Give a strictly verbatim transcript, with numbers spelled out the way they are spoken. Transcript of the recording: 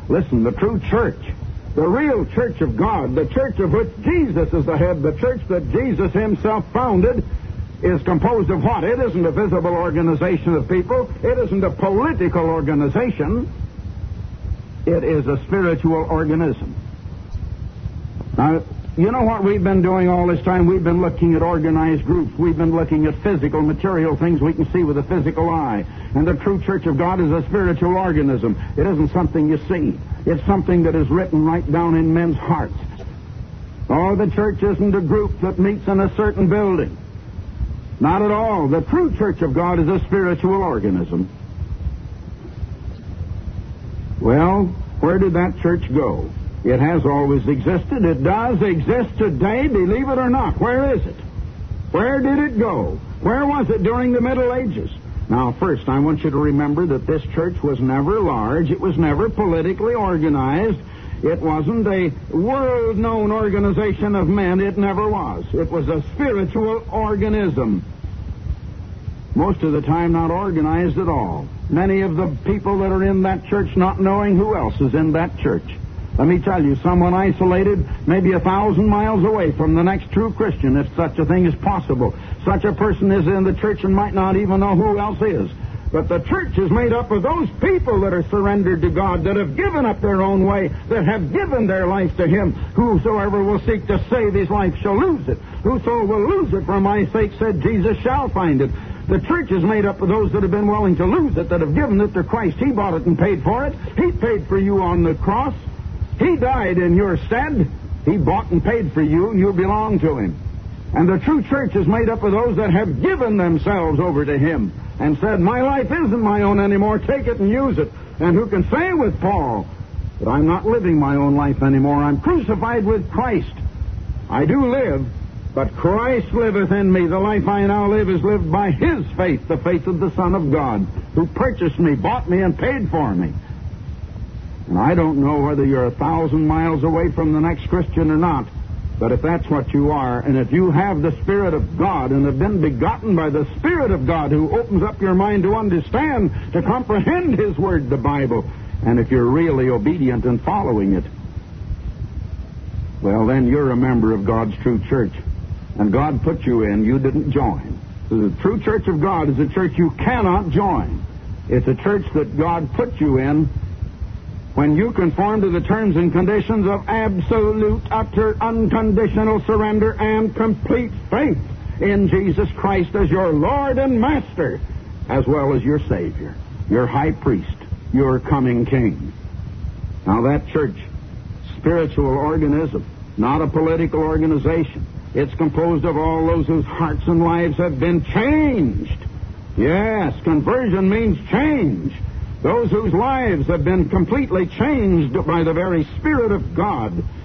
Listen, the true church, the real church of God, the church of which Jesus is the head, the church that Jesus himself founded, is composed of what? It isn't a visible organization of people. It isn't a political organization. It is a spiritual organism. Now, you know what we've been doing all this time? We've been looking at organized groups. We've been looking at physical, material things we can see with the physical eye. And the true church of God is a spiritual organism. It isn't something you see. It's something that is written right down in men's hearts. Oh, the church isn't a group that meets in a certain building. Not at all. The true church of God is a spiritual organism. Well, where did that church go? It has always existed. It does exist today, believe it or not. Where is it? Where did it go? Where was it during the Middle Ages? Now, first, I want you to remember that this church was never large. It was never politically organized. It wasn't a world-known organization of men. It never was. It was a spiritual organism. Most of the time not organized at all. Many of the people that are in that church not knowing who else is in that church. Let me tell you, someone isolated maybe a thousand miles away from the next true Christian, if such a thing is possible. Such a person is in the church and might not even know who else is. But the church is made up of those people that are surrendered to God, that have given up their own way, that have given their life to Him. Whosoever will seek to save his life shall lose it. Whoso will lose it for my sake, said Jesus, shall find it. The church is made up of those that have been willing to lose it, that have given it to Christ. He bought it and paid for it. He paid for you on the cross. He died in your stead. He bought and paid for you. You belong to Him. And the true church is made up of those that have given themselves over to Him and said, my life isn't my own anymore. Take it and use it. And who can say with Paul that I'm not living my own life anymore. I'm crucified with Christ. I do live, but Christ liveth in me. The life I now live is lived by His faith, the faith of the Son of God, who purchased me, bought me, and paid for me. And I don't know whether you're a thousand miles away from the next Christian or not, but if that's what you are, and if you have the Spirit of God and have been begotten by the Spirit of God who opens up your mind to understand, to comprehend His Word, the Bible, and if you're really obedient and following it, well, then you're a member of God's true church. And God put you in, you didn't join. So the true church of God is a church you cannot join. It's a church that God put you in when you conform to the terms and conditions of absolute, utter, unconditional surrender and complete faith in Jesus Christ as your Lord and Master, as well as your Savior, your High Priest, your coming King. Now that church, spiritual organism, not a political organization. It's composed of all those whose hearts and lives have been changed. Yes, conversion means change. Those whose lives have been completely changed by the very Spirit of God